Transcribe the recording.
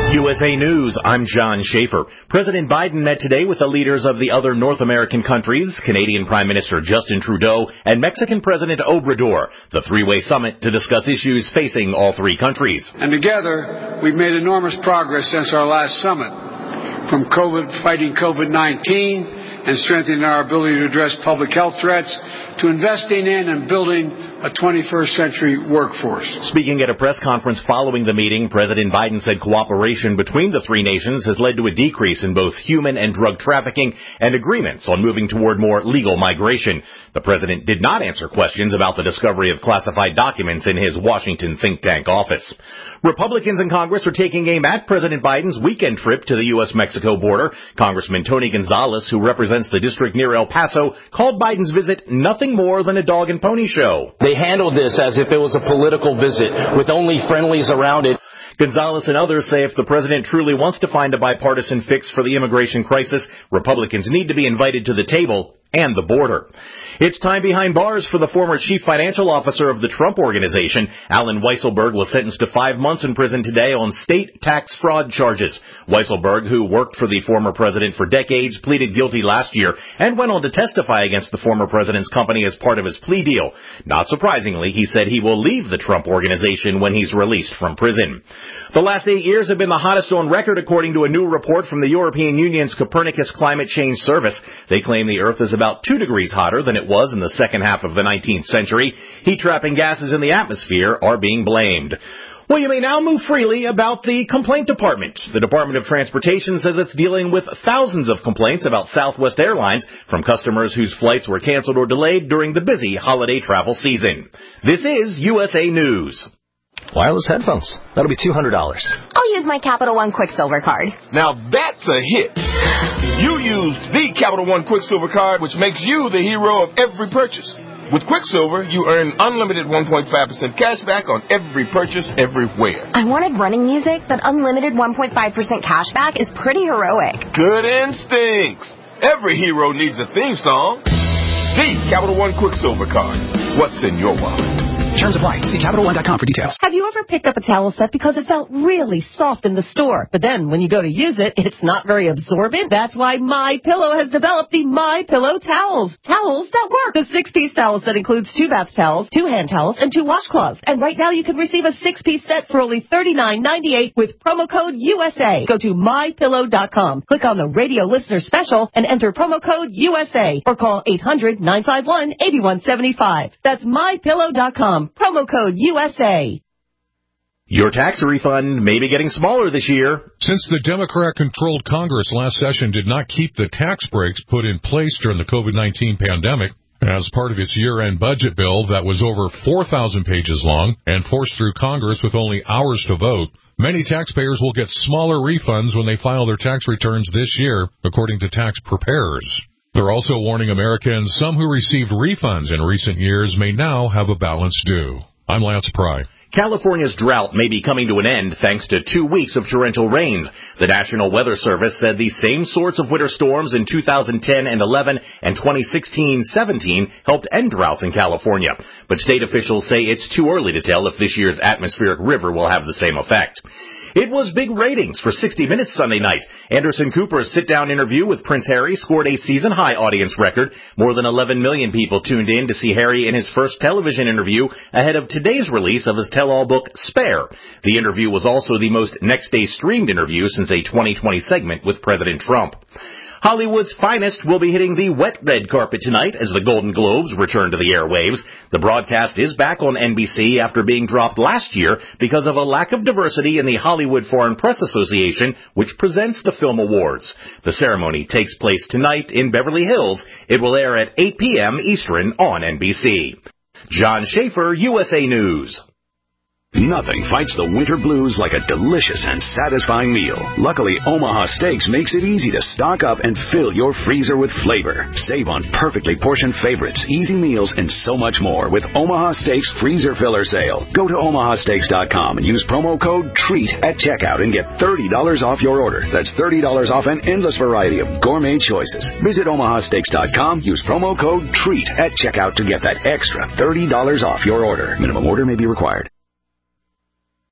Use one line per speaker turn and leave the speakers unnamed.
USA News, I'm John Schaefer. President Biden met today with the leaders of the other North American countries, Canadian Prime Minister Justin Trudeau and Mexican President Obrador, the three-way summit to discuss issues facing all three countries.
And together, we've made enormous progress since our last summit, from fighting COVID-19 and strengthening our ability to address public health threats, to investing in and building a 21st century workforce.
Speaking at a press conference following the meeting, President Biden said cooperation between the three nations has led to a decrease in both human and drug trafficking and agreements on moving toward more legal migration. The president did not answer questions about the discovery of classified documents in his Washington think tank office. Republicans in Congress are taking aim at President Biden's weekend trip to the U.S.-Mexico border. Congressman Tony Gonzalez, who represents the district near El Paso, called Biden's visit nothing more than a dog and pony show.
They handled this as if it was a political visit, with only friendlies around it.
Gonzalez and others say if the president truly wants to find a bipartisan fix for the immigration crisis, Republicans need to be invited to the table and the border. It's time behind bars for the former chief financial officer of the Trump Organization. Alan Weisselberg was sentenced to 5 months in prison today on state tax fraud charges. Weisselberg, who worked for the former president for decades, pleaded guilty last year and went on to testify against the former president's company as part of his plea deal. Not surprisingly, he said he will leave the Trump Organization when he's released from prison. The last 8 years have been the hottest on record, according to a new report from the European Union's Copernicus Climate Change Service. They claim the Earth is about 2 degrees hotter than it was in the second half of the 19th century. Heat-trapping gases in the atmosphere are being blamed. Well, you may now move freely about the complaint department. The Department of Transportation says it's dealing with thousands of complaints about Southwest Airlines from customers whose flights were canceled or delayed during the busy holiday travel season. This is USA News.
Wireless headphones. That'll be $200.
I'll use my Capital One Quicksilver card.
Now that's a hit. You used the Capital One Quicksilver card, which makes you the hero of every purchase. With Quicksilver, you earn unlimited 1.5% cash back on every purchase everywhere.
I wanted running music, but unlimited 1.5% cash back is pretty heroic.
Good instincts. Every hero needs a theme song. The Capital One Quicksilver card. What's in your wallet?
Terms apply. See CapitalOne.com for details.
Have you ever picked up a towel set because it felt really soft in the store, but then when you go to use it, it's not very absorbent? That's why MyPillow has developed the MyPillow towels. Towels that work. The 6-piece towel set includes 2 bath towels, 2 hand towels, and 2 washcloths. And right now you can receive a 6-piece set for only $39.98 with promo code USA. Go to MyPillow.com. Click on the radio listener special and enter promo code USA or call 800-951-8175. That's MyPillow.com. Promo code USA.
Your tax refund may be getting smaller this year.
Since the Democrat-controlled Congress last session did not keep the tax breaks put in place during the COVID-19 pandemic, as part of its year-end budget bill that was over 4,000 pages long and forced through Congress with only hours to vote, many taxpayers will get smaller refunds when they file their tax returns this year, according to tax preparers. They're also warning Americans some who received refunds in recent years may now have a balance due. I'm Lance Pry.
California's drought may be coming to an end thanks to 2 weeks of torrential rains. The National Weather Service said the same sorts of winter storms in 2010 and 11 and 2016-17 helped end droughts in California. But state officials say it's too early to tell if this year's atmospheric river will have the same effect. It was big ratings for 60 Minutes Sunday night. Anderson Cooper's sit-down interview with Prince Harry scored a season-high audience record. More than 11 million people tuned in to see Harry in his first television interview ahead of today's release of his tell-all book, Spare. The interview was also the most next-day streamed interview since a 2020 segment with President Trump. Hollywood's finest will be hitting the wet red carpet tonight as the Golden Globes return to the airwaves. The broadcast is back on NBC after being dropped last year because of a lack of diversity in the Hollywood Foreign Press Association, which presents the film awards. The ceremony takes place tonight in Beverly Hills. It will air at 8 p.m. Eastern on NBC. John Schaefer, USA News.
Nothing fights the winter blues like a delicious and satisfying meal. Luckily, Omaha Steaks makes it easy to stock up and fill your freezer with flavor. Save on perfectly portioned favorites, easy meals, and so much more with Omaha Steaks Freezer Filler Sale. Go to omahasteaks.com and use promo code TREAT at checkout and get $30 off your order. That's $30 off an endless variety of gourmet choices. Visit omahasteaks.com, use promo code TREAT at checkout to get that extra $30 off your order. Minimum order may be required.